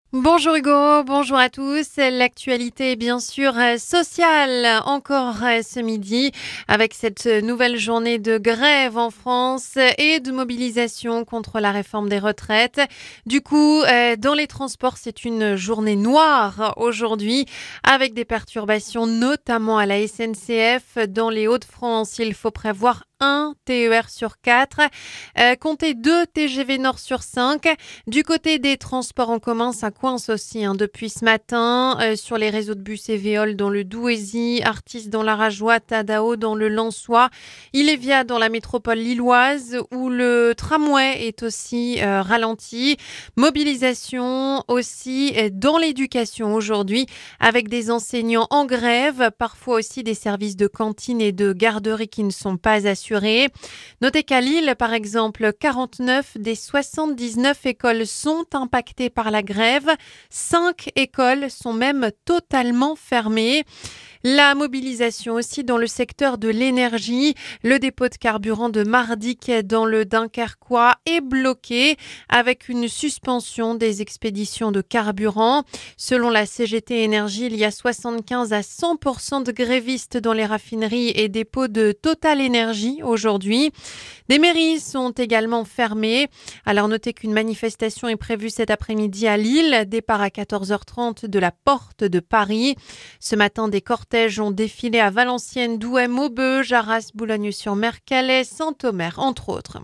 Bonjour Hugo, bonjour à tous. L'actualité bien sûr sociale encore ce midi avec cette nouvelle journée de grève en France et de mobilisation contre la réforme des retraites. Du coup, dans les transports, c'est une journée noire aujourd'hui avec des perturbations notamment à la SNCF. Dans les Hauts-de-France, il faut prévoir un TER sur 4, comptez 2 TGV Nord sur 5. Du côté des transports en commun, ça coince aussi depuis ce matin sur les réseaux de bus et Véole dans le Douaisis, Artis dans la Rajoie, Tadao dans le Lensois, Ilévia dans la métropole lilloise où le tramway est aussi ralenti. Mobilisation aussi dans l'éducation aujourd'hui avec des enseignants en grève, parfois aussi des services de cantine et de garderie qui ne sont pas assurés. Notez qu'à Lille, par exemple, 49 des 79 écoles sont impactées par la grève. 5 écoles sont même totalement fermées. La mobilisation aussi dans le secteur de l'énergie. Le dépôt de carburant de Mardic dans le Dunkerquois est bloqué avec une suspension des expéditions de carburant. Selon la CGT Énergie, il y a 75 à 100% de grévistes dans les raffineries et dépôts de Total Énergie aujourd'hui. Des mairies sont également fermées. Alors notez qu'une manifestation est prévue cet après-midi à Lille, départ à 14h30 de la Porte de Paris. Ce matin, des cortèges ont défilé à Valenciennes, Douai, Maubeuge, Arras, Boulogne-sur-Mer, Calais, Saint-Omer, entre autres.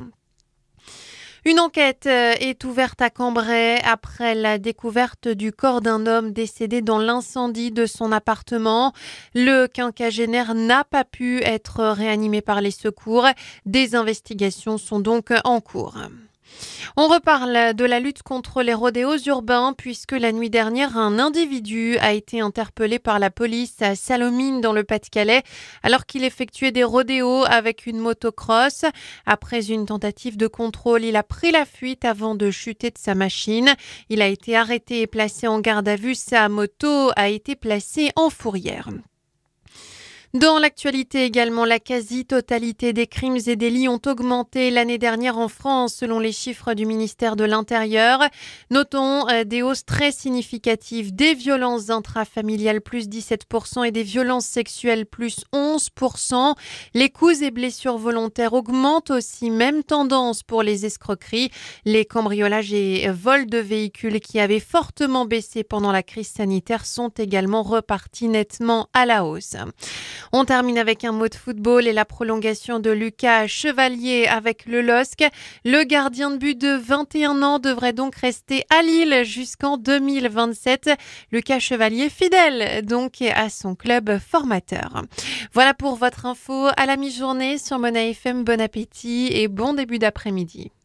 Une enquête est ouverte à Cambrai après la découverte du corps d'un homme décédé dans l'incendie de son appartement. Le quinquagénaire n'a pas pu être réanimé par les secours. Des investigations sont donc en cours. On reparle de la lutte contre les rodéos urbains puisque la nuit dernière, un individu a été interpellé par la police à Salomine dans le Pas-de-Calais alors qu'il effectuait des rodéos avec une motocross. Après une tentative de contrôle, il a pris la fuite avant de chuter de sa machine. Il a été arrêté et placé en garde à vue. Sa moto a été placée en fourrière. Dans l'actualité également, la quasi-totalité des crimes et délits ont augmenté l'année dernière en France selon les chiffres du ministère de l'Intérieur. Notons des hausses très significatives des violences intrafamiliales plus 17% et des violences sexuelles plus 11%. Les coups et blessures volontaires augmentent aussi, même tendance pour les escroqueries. Les cambriolages et vols de véhicules qui avaient fortement baissé pendant la crise sanitaire sont également repartis nettement à la hausse. On termine avec un mot de football et la prolongation de Lucas Chevalier avec le LOSC. Le gardien de but de 21 ans devrait donc rester à Lille jusqu'en 2027. Lucas Chevalier fidèle donc à son club formateur. Voilà pour votre info à la mi-journée sur Mona FM. Bon appétit et bon début d'après-midi.